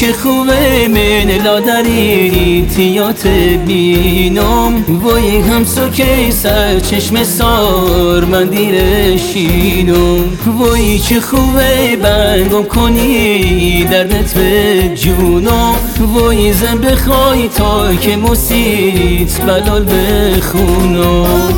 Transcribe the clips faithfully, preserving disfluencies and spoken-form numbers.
چه خوبه من لادری تیات بینم وای هم سوکی سر چشم سار من دیرشینم وای چه خوبه بنگم کنی دردت به جونم وای زن بخوای تا که مسیت بلال بخونم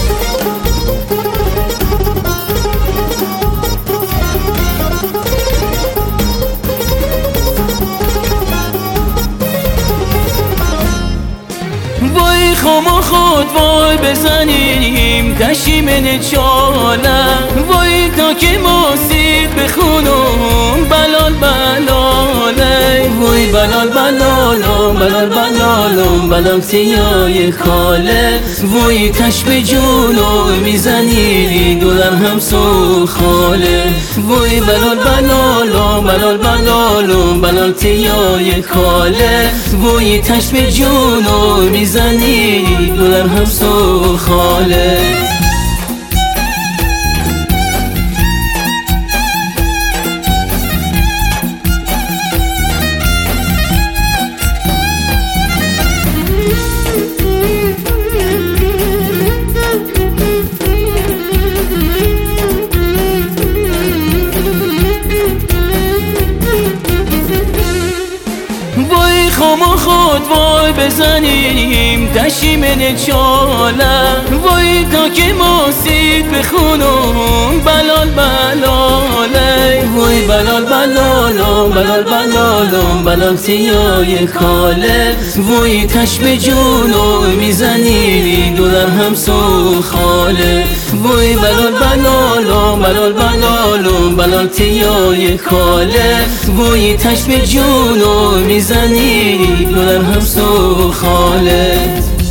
وای خما خود وای بزنیم کشی من چاله وای تا که ماسید بخونم بلال بلاله وای بلال بلالم بلال بلالم بلال سیای خاله وای تش به جونو میزنی دلم هم سو خاله وای بلال بلالم بلال بلالم بلال سیای خاله وای تش به جونو میزنی دلم هم سو خاله وای خما خود وای بزنیم کشی من چاله وای تا که ماسید بخونم بلال بلاله وای بلال بلالم بلال بلالم بلال سیای خاله وای تش به جونو میزنی دلم هم سو خاله وای بلال بلالم بلال بلالم بلال سیای خاله وای تش به جونو میزنی دلم هم سو خاله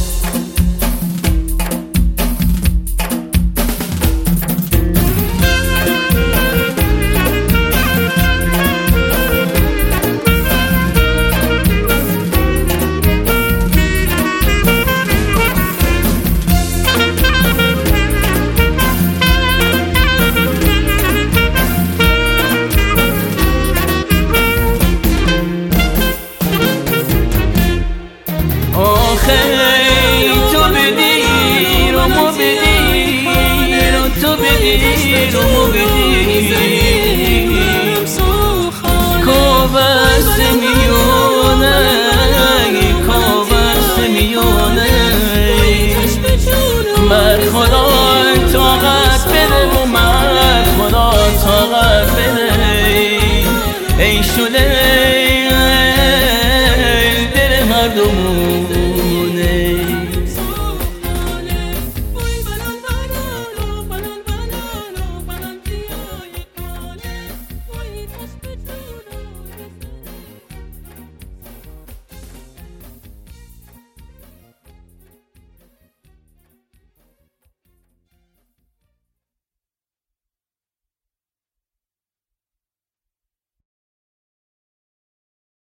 آخی تو بدی رو مو بدی رو تو بدی رو مو بدی کابست میونه کابست میونه من خدا طاقت بده و من خدا طاقت بده ای شده دل هر دومون